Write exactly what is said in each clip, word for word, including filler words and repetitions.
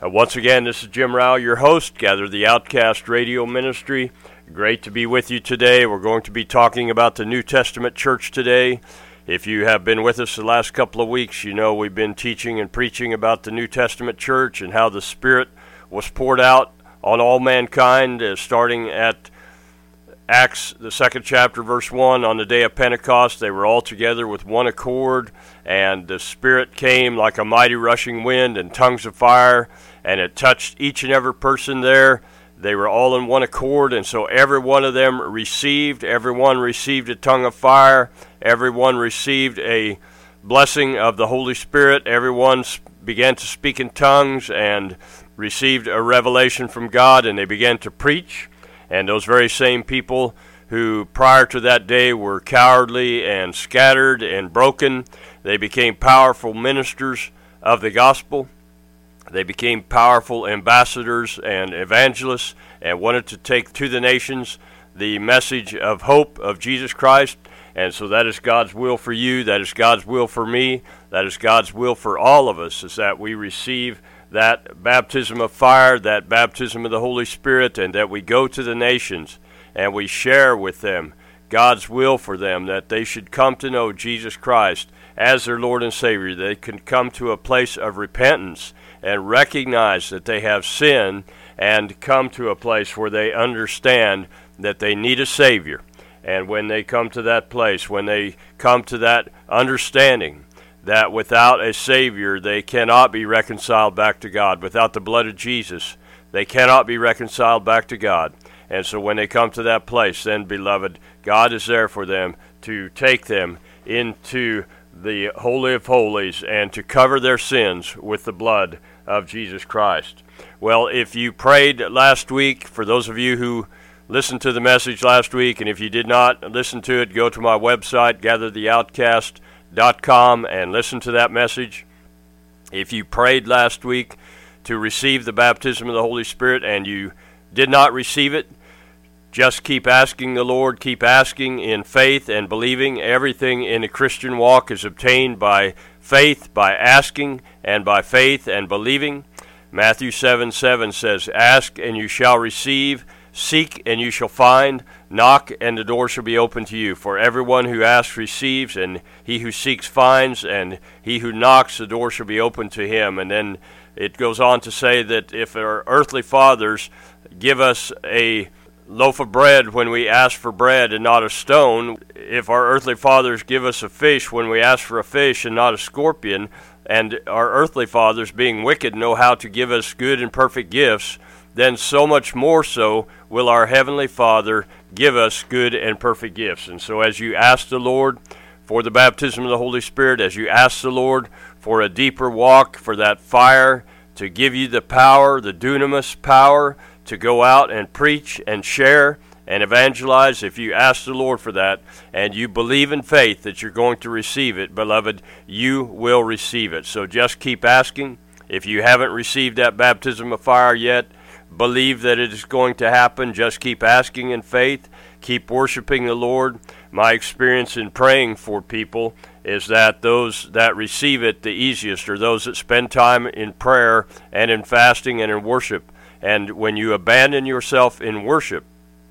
Uh, once again, this is Jim Rao, your host, Gather the Outcast Radio Ministry. Great to be with you today. We're going to be talking about the New Testament church today. If you have been with us the last couple of weeks, you know we've been teaching and preaching about the New Testament church and how the Spirit was poured out on all mankind, uh, starting at Acts, the second chapter, verse one, on the day of Pentecost. They were all together with one accord, and the Spirit came like a mighty rushing wind and tongues of fire, and it touched each and every person there. They were all in one accord, and so every one of them received, everyone received a tongue of fire, everyone received a blessing of the Holy Spirit, everyone began to speak in tongues and received a revelation from God, and they began to preach. And those very same people who prior to that day were cowardly and scattered and broken, they became powerful ministers of the gospel. They became powerful ambassadors and evangelists and wanted to take to the nations the message of hope of Jesus Christ. And so that is God's will for you. That is God's will for me. That is God's will for all of us, is that we receive that baptism of fire, that baptism of the Holy Spirit, and that we go to the nations and we share with them God's will for them, that they should come to know Jesus Christ as their Lord and Savior. They can come to a place of repentance and recognize that they have sinned and come to a place where they understand that they need a Savior. And when they come to that place, when they come to that understanding that without a Savior they cannot be reconciled back to God, without the blood of Jesus they cannot be reconciled back to God. And so when they come to that place, then, beloved, God is there for them to take them into the Holy of Holies and to cover their sins with the blood of Jesus Christ. Well, if you prayed last week, for those of you who listened to the message last week, and if you did not listen to it, go to my website, gather the outcast dot com, and listen to that message. If you prayed last week to receive the baptism of the Holy Spirit and you did not receive it, just keep asking the Lord, keep asking in faith and believing. Everything in the Christian walk is obtained by faith, by asking, and by faith and believing. Matthew seven seven says, "Ask and you shall receive, seek and you shall find, knock and the door shall be opened to you. For everyone who asks receives, and he who seeks finds, and he who knocks the door shall be opened to him." And then it goes on to say that if our earthly fathers give us a loaf of bread when we ask for bread and not a stone, if our earthly fathers give us a fish when we ask for a fish and not a scorpion, and our earthly fathers, being wicked, know how to give us good and perfect gifts, then so much more so will our Heavenly Father give us good and perfect gifts. And so as you ask the Lord for the baptism of the Holy Spirit, as you ask the Lord for a deeper walk, for that fire to give you the power, the dunamis power, to go out and preach and share and evangelize, if you ask the Lord for that and you believe in faith that you're going to receive it, beloved, you will receive it. So just keep asking. If you haven't received that baptism of fire yet, believe that it is going to happen. Just keep asking in faith. Keep worshiping the Lord. My experience in praying for people is that those that receive it the easiest are those that spend time in prayer and in fasting and in worship. And when you abandon yourself in worship,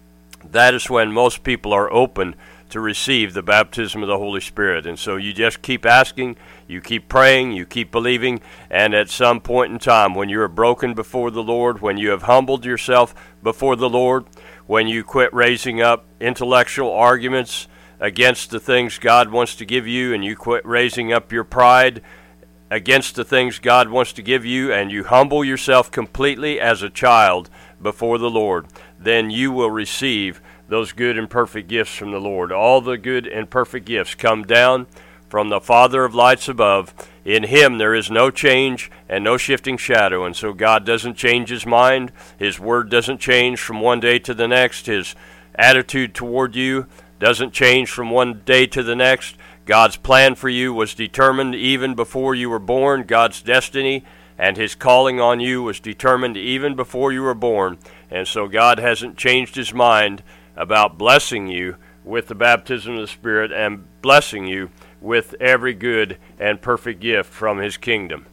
that is when most people are open to receive the baptism of the Holy Spirit. And so you just keep asking, you keep praying, you keep believing, and at some point in time when you are broken before the Lord, when you have humbled yourself before the Lord, when you quit raising up intellectual arguments against the things God wants to give you, and you quit raising up your pride against the things God wants to give you, and you humble yourself completely as a child before the Lord, then you will receive those good and perfect gifts from the Lord. All the good and perfect gifts come down from the Father of lights above. In Him there is no change and no shifting shadow, and so God doesn't change His mind. His word doesn't change from one day to the next. His attitude toward you doesn't change from one day to the next. God's plan for you was determined even before you were born. God's destiny and His calling on you was determined even before you were born. And so God hasn't changed His mind about blessing you with the baptism of the Spirit and blessing you with every good and perfect gift from His kingdom.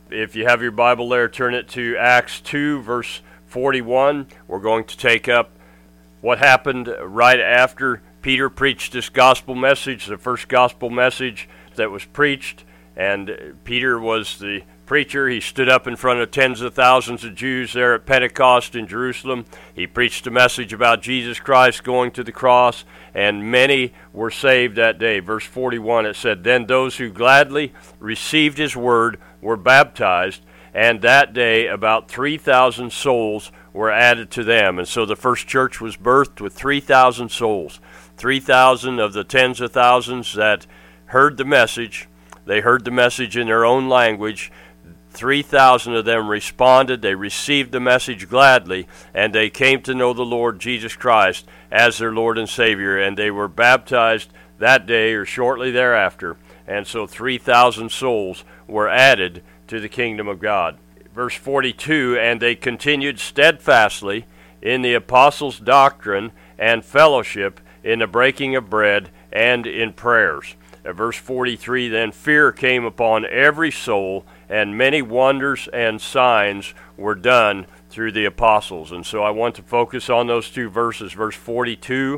If you have your Bible there, turn it to Acts two, verse forty-one. We're going to take up what happened right after Peter preached this gospel message, the first gospel message that was preached. And Peter was the preacher. He stood up in front of tens of thousands of Jews there at Pentecost in Jerusalem. He preached a message about Jesus Christ going to the cross, and many were saved that day. Verse forty-one, it said, "Then those who gladly received his word were baptized, and that day about three thousand souls were added to them." And so the first church was birthed with three thousand souls. three thousand of the tens of thousands that heard the message. They heard the message in their own language. three thousand of them responded. They received the message gladly, and they came to know the Lord Jesus Christ as their Lord and Savior, and they were baptized that day or shortly thereafter. And so three thousand souls were added to the kingdom of God. Verse forty-two, "And they continued steadfastly in the apostles' doctrine and fellowship, in the breaking of bread, and in prayers." At verse forty-three, "Then fear came upon every soul, and many wonders and signs were done through the apostles." And so I want to focus on those two verses. Verse forty-two,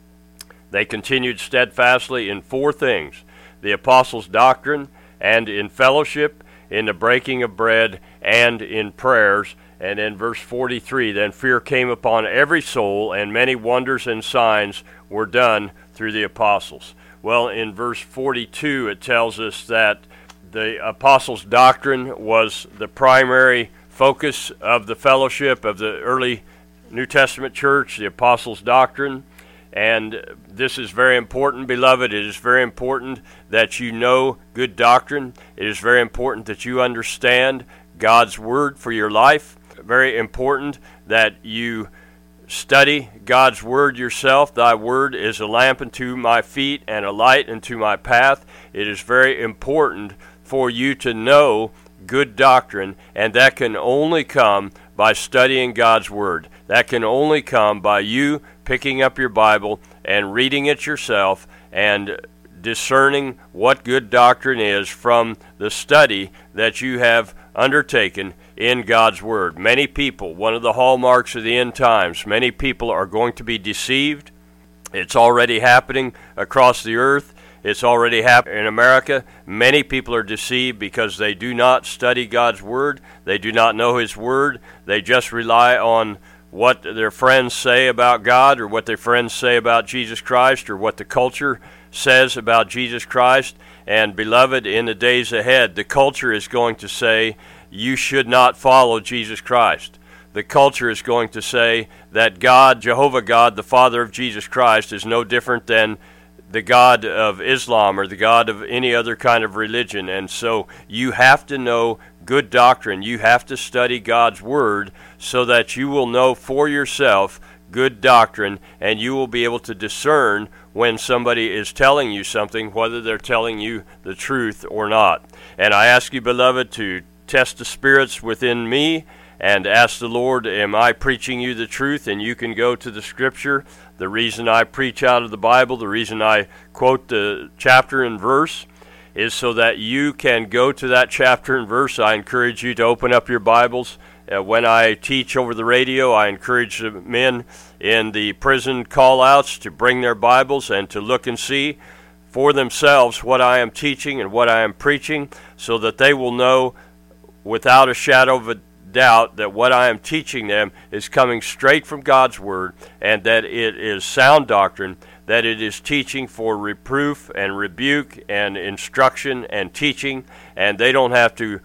they continued steadfastly in four things: the apostles' doctrine, and in fellowship, in the breaking of bread, and in prayers. And in verse forty-three, "Then fear came upon every soul, and many wonders and signs were done through the apostles." Well, in verse forty-two, it tells us that the apostles' doctrine was the primary focus of the fellowship of the early New Testament church, the apostles' doctrine. And this is very important, beloved. It is very important that you know good doctrine. It is very important that you understand God's word for your life. Very important that you study God's word yourself. "Thy word is a lamp unto my feet and a light unto my path." It is very important for you to know good doctrine, and that can only come by studying God's word. That can only come by you picking up your Bible and reading it yourself and discerning what good doctrine is from the study that you have undertaken in God's word. Many people, one of the hallmarks of the end times, many people are going to be deceived. It's already happening across the earth. It's already happening in America. Many people are deceived because they do not study God's word. They do not know his word. They just rely on what their friends say about God, or what their friends say about Jesus Christ, or what the culture says about Jesus Christ. And beloved, in the days ahead, the culture is going to say, you should not follow Jesus Christ. The culture is going to say that God, Jehovah God, the Father of Jesus Christ, is no different than the God of Islam or the God of any other kind of religion. And so you have to know good doctrine. You have to study God's word so that you will know for yourself good doctrine, and you will be able to discern when somebody is telling you something, whether they're telling you the truth or not. And I ask you, beloved, to test the spirits within me and ask the Lord, am I preaching you the truth? And you can go to the scripture. The reason I preach out of the Bible, the reason I quote the chapter and verse, is so that you can go to that chapter and verse. I encourage you to open up your Bibles. Uh, when I teach over the radio, I encourage the men in the prison call-outs to bring their Bibles and to look and see for themselves what I am teaching and what I am preaching, so that they will know without a shadow of a doubt that what I am teaching them is coming straight from God's Word, and that it is sound doctrine, that it is teaching for reproof and rebuke and instruction and teaching, and they don't have to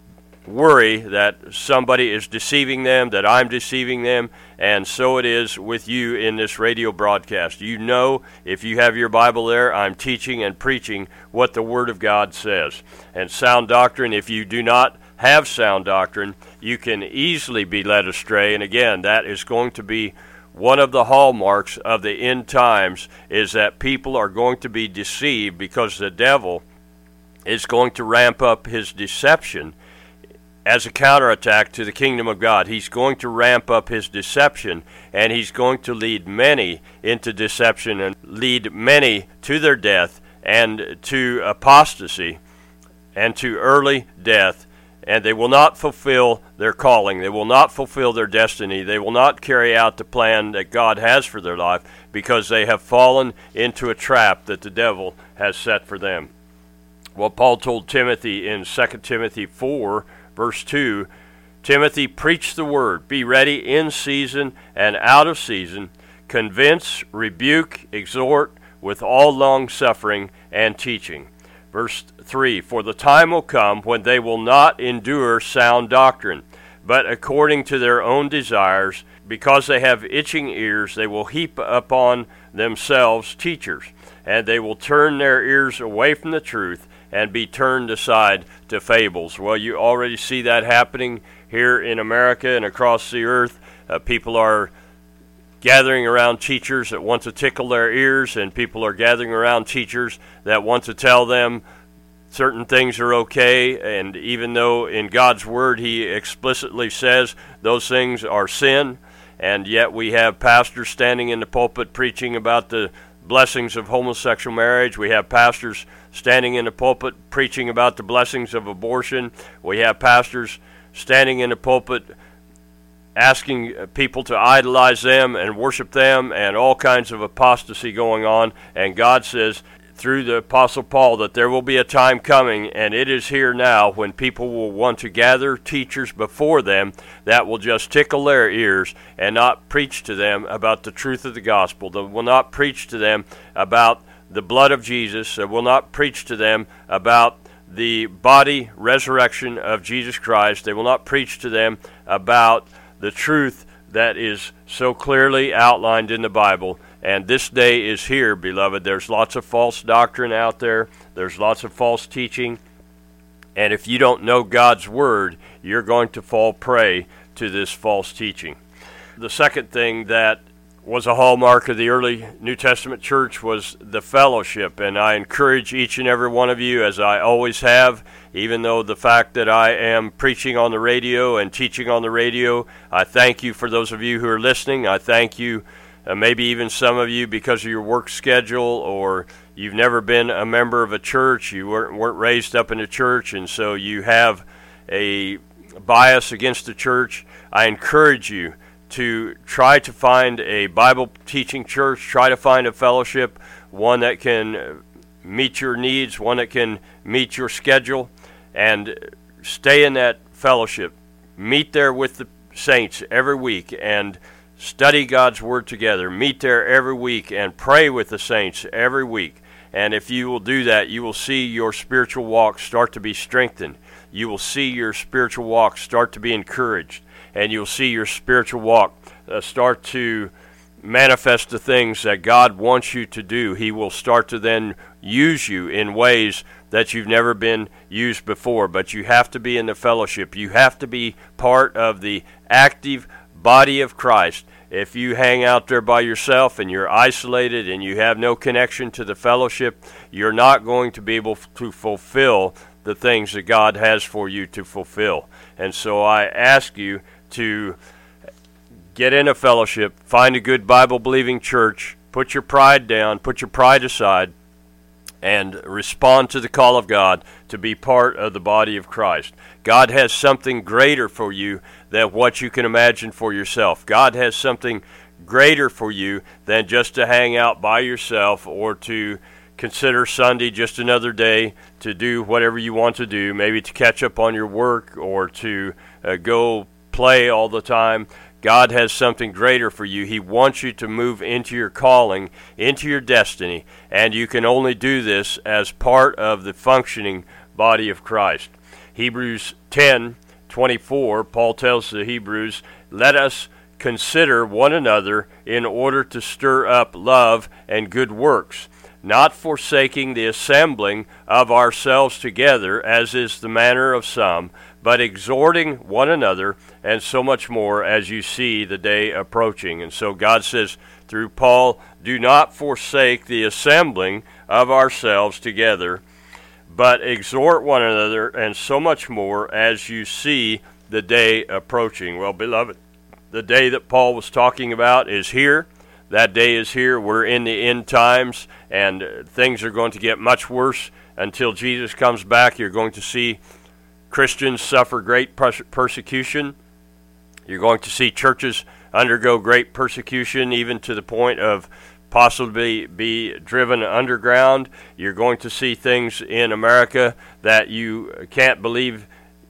worry that somebody is deceiving them, that I'm deceiving them. And so it is with you in this radio broadcast. You know, if you have your Bible there, I'm teaching and preaching what the Word of God says. And sound doctrine, if you do not have sound doctrine, you can easily be led astray. And again, that is going to be one of the hallmarks of the end times, is that people are going to be deceived because the devil is going to ramp up his deception as a counterattack to the kingdom of God. He's going to ramp up his deception, and he's going to lead many into deception and lead many to their death and to apostasy and to early death. and they will not fulfill their calling. They will not fulfill their destiny. They will not carry out the plan that God has for their life because they have fallen into a trap that the devil has set for them. Well, Paul told Timothy in Second Timothy four, verse two, Timothy, preach the word, be ready in season and out of season, convince, rebuke, exhort with all long-suffering and teaching. Verse three, for the time will come when they will not endure sound doctrine, but according to their own desires, because they have itching ears, they will heap upon themselves teachers, and they will turn their ears away from the truth and be turned aside to fables. Well, you already see that happening here in America and across the earth. Uh, people are gathering around teachers that want to tickle their ears, and people are gathering around teachers that want to tell them certain things are okay, and even though in God's Word He explicitly says those things are sin, and yet we have pastors standing in the pulpit preaching about the blessings of homosexual marriage. We have pastors standing in the pulpit preaching about the blessings of abortion. We have pastors standing in the pulpit asking people to idolize them and worship them, and all kinds of apostasy going on. And God says through the Apostle Paul that there will be a time coming, and it is here now, when people will want to gather teachers before them that will just tickle their ears and not preach to them about the truth of the gospel. They will not preach to them about the blood of Jesus. They will not preach to them about the body resurrection of Jesus Christ. They will not preach to them about the truth that is so clearly outlined in the Bible. And this day is here, beloved. There's lots of false doctrine out there. There's lots of false teaching. And if you don't know God's Word, you're going to fall prey to this false teaching. The second thing that was a hallmark of the early New Testament church was the fellowship. And I encourage each and every one of you, as I always have, even though the fact that I am preaching on the radio and teaching on the radio, I thank you for those of you who are listening. I thank you, uh, maybe even some of you because of your work schedule, or you've never been a member of a church, you weren't, weren't raised up in a church, and so you have a bias against the church. I encourage you to try to find a Bible teaching church, try to find a fellowship, one that can meet your needs, one that can meet your schedule, and stay in that fellowship. Meet there with the saints every week and study God's Word together. Meet there every week and pray with the saints every week. And if you will do that, you will see your spiritual walk start to be strengthened. You will see your spiritual walk start to be encouraged. And you'll see your spiritual walk uh, start to manifest the things that God wants you to do. He will start to then use you in ways that you've never been used before. But you have to be in the fellowship. You have to be part of the active body of Christ. If you hang out there by yourself and you're isolated and you have no connection to the fellowship, you're not going to be able to fulfill the things that God has for you to fulfill. And so I ask you to get in a fellowship, find a good Bible-believing church, put your pride down, put your pride aside, and respond to the call of God to be part of the body of Christ. God has something greater for you than what you can imagine for yourself. God has something greater for you than just to hang out by yourself or to consider Sunday just another day to do whatever you want to do, maybe to catch up on your work or to uh, go play all the time. God has something greater for you. He wants you to move into your calling, into your destiny, and you can only do this as part of the functioning body of Christ. Hebrews ten twenty-four, Paul tells the Hebrews, "Let us consider one another in order to stir up love and good works, not forsaking the assembling of ourselves together, as is the manner of some, but exhorting one another, and so much more as you see the day approaching." And so God says through Paul, do not forsake the assembling of ourselves together, but exhort one another, and so much more as you see the day approaching. Well, beloved, the day that Paul was talking about is here. That day is here. We're in the end times, and things are going to get much worse until Jesus comes back. You're going to see Christians suffer great pers- persecution. You're going to see churches undergo great persecution, even to the point of possibly be driven underground. You're going to see things in America that you can't believe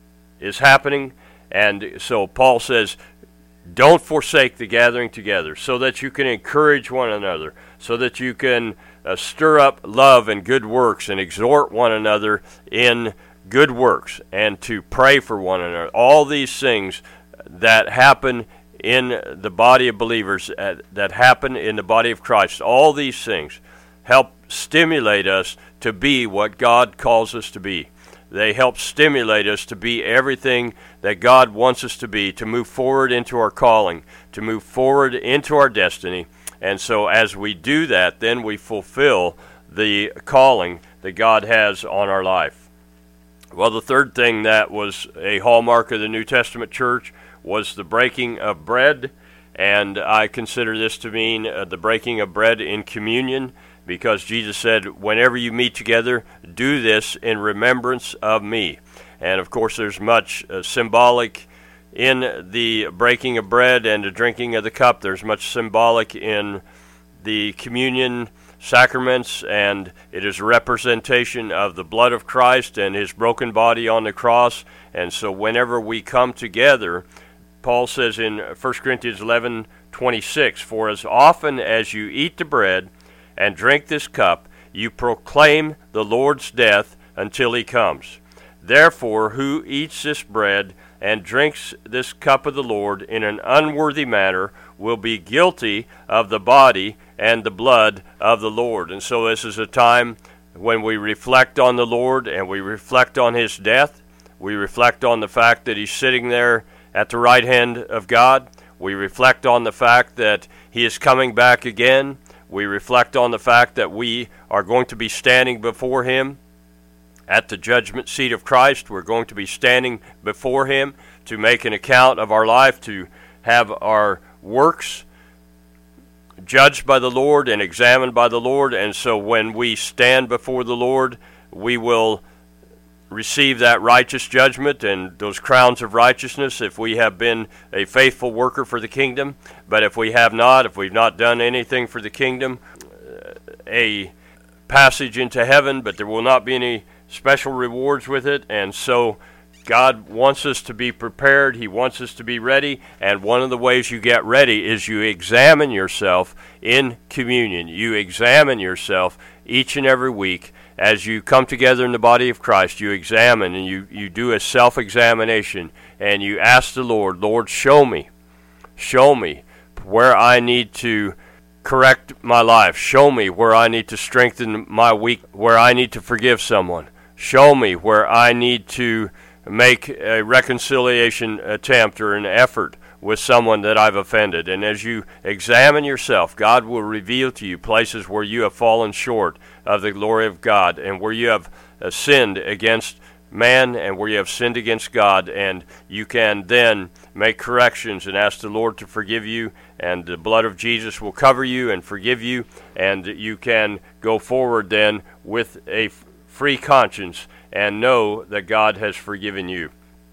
is happening. And so Paul says, don't forsake the gathering together, so that you can encourage one another, so that you can uh, stir up love and good works and exhort one another in good works, and to pray for one another. All these things that happen in the body of believers, uh, that happen in the body of Christ, all these things help stimulate us to be what God calls us to be. They help stimulate us to be everything that God wants us to be, to move forward into our calling, to move forward into our destiny. And so as we do that, then we fulfill the calling that God has on our life. Well, the third thing that was a hallmark of the New Testament church was the breaking of bread, and I consider this to mean uh, the breaking of bread in communion, because Jesus said, whenever you meet together, do this in remembrance of me. And of course, there's much uh, symbolic in the breaking of bread and the drinking of the cup. There's much symbolic in the communion sacraments, and it is a representation of the blood of Christ and his broken body on the cross. And so whenever we come together, Paul says in First Corinthians eleven twenty-six, for as often as you eat the bread and drink this cup, you proclaim the Lord's death until he comes. Therefore, who eats this bread and drinks this cup of the Lord in an unworthy manner will be guilty of the body and the blood of the Lord. And so this is a time when we reflect on the Lord, and we reflect on his death. We reflect on the fact that he's sitting there at the right hand of God. We reflect on the fact that he is coming back again. We reflect on the fact that we are going to be standing before him at the judgment seat of Christ. We're going to be standing before him to make an account of our life, to have our works judged by the Lord and examined by the Lord. And so when we stand before the Lord, we will receive that righteous judgment and those crowns of righteousness if we have been a faithful worker for the kingdom. But if we have not, if we've not done anything for the kingdom, a passage into heaven, but there will not be any special rewards with it. And so God wants us to be prepared. He wants us to be ready. And one of the ways you get ready is you examine yourself in communion. You examine yourself each and every week. As you come together in the body of Christ, you examine and you, you do a self-examination, and you ask the Lord, Lord, show me, show me where I need to correct my life. Show me where I need to strengthen my weak, where I need to forgive someone. Show me where I need to make a reconciliation attempt or an effort with someone that I've offended. And as you examine yourself, God will reveal to you places where you have fallen short of the glory of God, and where you have uh, sinned against man, and where you have sinned against God, and you can then make corrections and ask the Lord to forgive you, and the blood of Jesus will cover you and forgive you, and you can go forward then with a f- free conscience and know that God has forgiven you.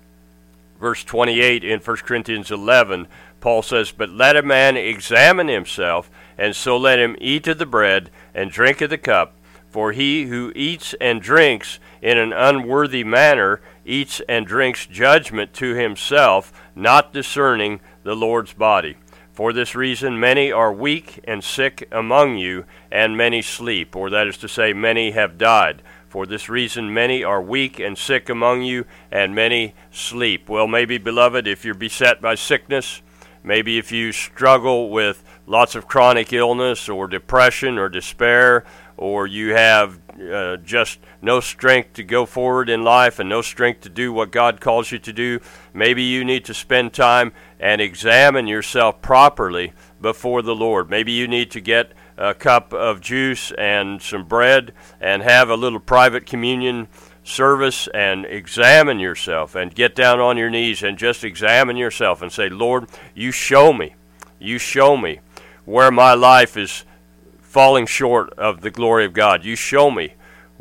Verse twenty-eight in First Corinthians eleven, Paul says, but let a man examine himself, and so let him eat of the bread and drink of the cup. For he who eats and drinks in an unworthy manner eats and drinks judgment to himself, not discerning the Lord's body. For this reason many are weak and sick among you, and many sleep, or that is to say, many have died. For this reason many are weak and sick among you, and many sleep. Well, maybe, beloved, if you're beset by sickness, maybe if you struggle with lots of chronic illness or depression or despair, or you have uh, just no strength to go forward in life and no strength to do what God calls you to do, maybe you need to spend time and examine yourself properly before the Lord. Maybe you need to get a cup of juice and some bread and have a little private communion service and examine yourself, and get down on your knees and just examine yourself and say, Lord, you show me, you show me where my life is falling short of the glory of God. You show me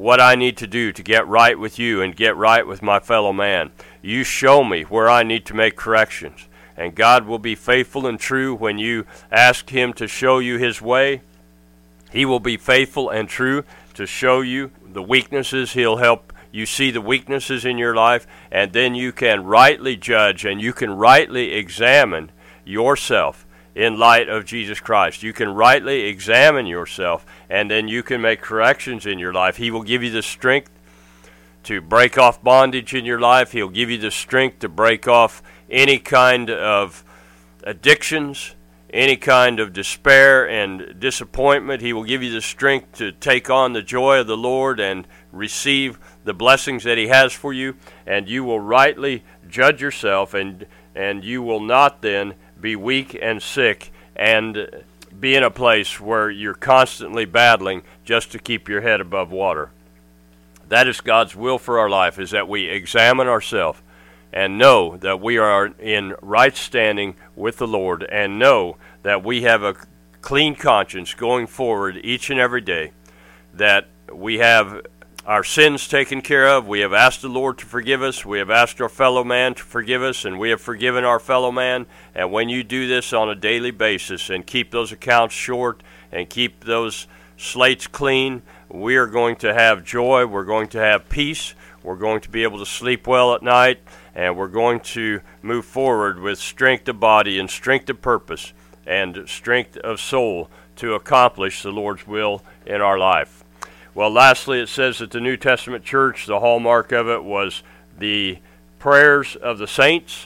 what I need to do to get right with you and get right with my fellow man. You show me where I need to make corrections. And God will be faithful and true when you ask Him to show you His way. He will be faithful and true to show you the weaknesses. He'll help you see the weaknesses in your life, and then you can rightly judge and you can rightly examine yourself in light of Jesus Christ. You can rightly examine yourself, and then you can make corrections in your life. He will give you the strength to break off bondage in your life. He'll give you the strength to break off any kind of addictions, any kind of despair and disappointment. He will give you the strength to take on the joy of the Lord and receive the blessings that He has for you, and you will rightly judge yourself, and and you will not then be weak and sick and be in a place where you're constantly battling just to keep your head above water. That is God's will for our life, is that we examine ourselves and know that we are in right standing with the Lord, and know that we have a clean conscience going forward each and every day, that we have our sins taken care of. We have asked the Lord to forgive us. We have asked our fellow man to forgive us, and we have forgiven our fellow man. And when you do this on a daily basis and keep those accounts short and keep those slates clean, we are going to have joy. We're going to have peace. We're going to be able to sleep well at night, and we're going to move forward with strength of body and strength of purpose and strength of soul to accomplish the Lord's will in our life. Well, lastly, it says that the New Testament church, the hallmark of it was the prayers of the saints.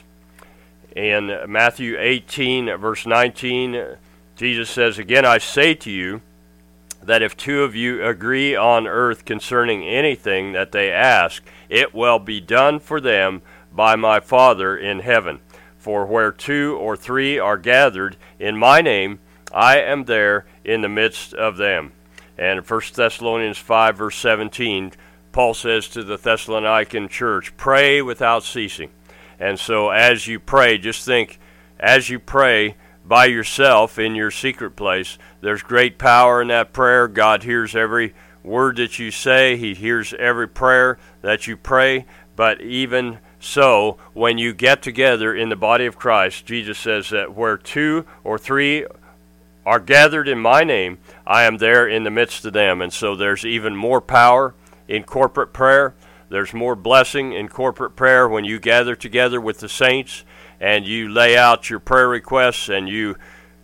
In Matthew eighteen, verse nineteen, Jesus says, "Again, I say to you that if two of you agree on earth concerning anything that they ask, it will be done for them by my Father in heaven. For where two or three are gathered in my name, I am there in the midst of them." And in First Thessalonians five, verse seventeen, Paul says to the Thessalonican church, pray without ceasing. And so as you pray, just think, as you pray by yourself in your secret place, there's great power in that prayer. God hears every word that you say. He hears every prayer that you pray. But even so, when you get together in the body of Christ, Jesus says that where two or three are gathered in my name, I am there in the midst of them. And so there's even more power in corporate prayer. There's more blessing in corporate prayer when you gather together with the saints and you lay out your prayer requests and you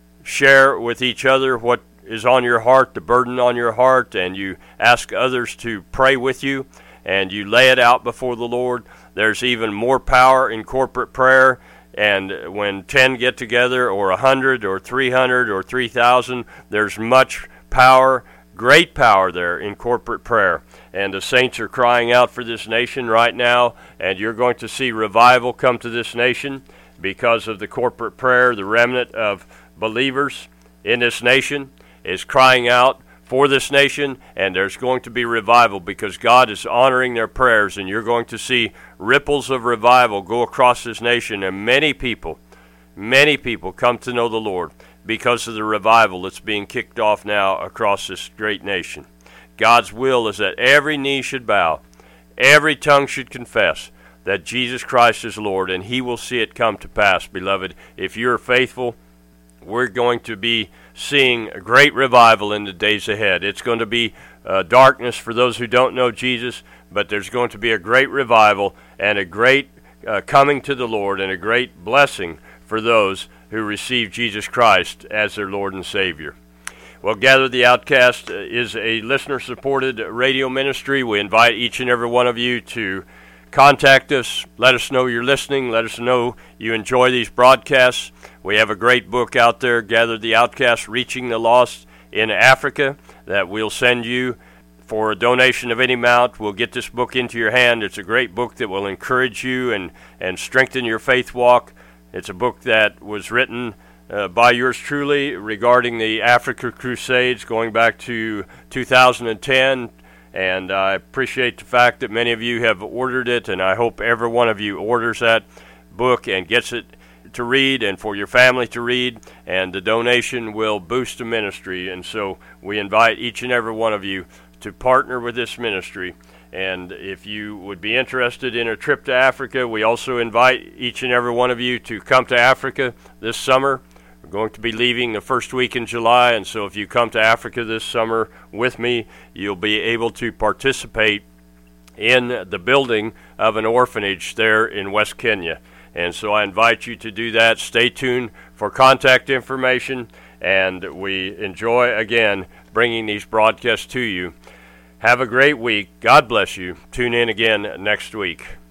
share with each other what is on your heart, the burden on your heart, and you ask others to pray with you and you lay it out before the Lord. There's even more power in corporate prayer. And when ten get together, or a hundred, or three hundred, or three thousand, there's much power, great power there in corporate prayer. And the saints are crying out for this nation right now, and you're going to see revival come to this nation because of the corporate prayer. The remnant of believers in this nation is crying out for this nation, and there's going to be revival because God is honoring their prayers, and you're going to see ripples of revival go across this nation, and many people, many people come to know the Lord because of the revival that's being kicked off now across this great nation. God's will is that every knee should bow, every tongue should confess that Jesus Christ is Lord, and He will see it come to pass, beloved. If you're faithful, we're going to be seeing a great revival in the days ahead. It's going to be uh, darkness for those who don't know Jesus, but there's going to be a great revival and a great uh, coming to the Lord and a great blessing for those who receive Jesus Christ as their Lord and Savior. Well, Gather the Outcast is a listener-supported radio ministry. We invite each and every one of you to contact us. Let us know you're listening. Let us know you enjoy these broadcasts. We have a great book out there, Gather the Outcast, Reaching the Lost in Africa, that we'll send you for a donation of any amount. We'll get this book into your hand. It's a great book that will encourage you and, and strengthen your faith walk. It's a book that was written uh, by yours truly regarding the Africa Crusades going back to two thousand ten. And I appreciate the fact that many of you have ordered it, and I hope every one of you orders that book and gets it to read and for your family to read, and the donation will boost the ministry. And so we invite each and every one of you to partner with this ministry. And if you would be interested in a trip to Africa, we also invite each and every one of you to come to Africa this summer. We're going to be leaving the first week in July, and so if you come to Africa this summer with me, you'll be able to participate in the building of an orphanage there in West Kenya. And so I invite you to do that. Stay tuned for contact information, and we enjoy, again, bringing these broadcasts to you. Have a great week. God bless you. Tune in again next week.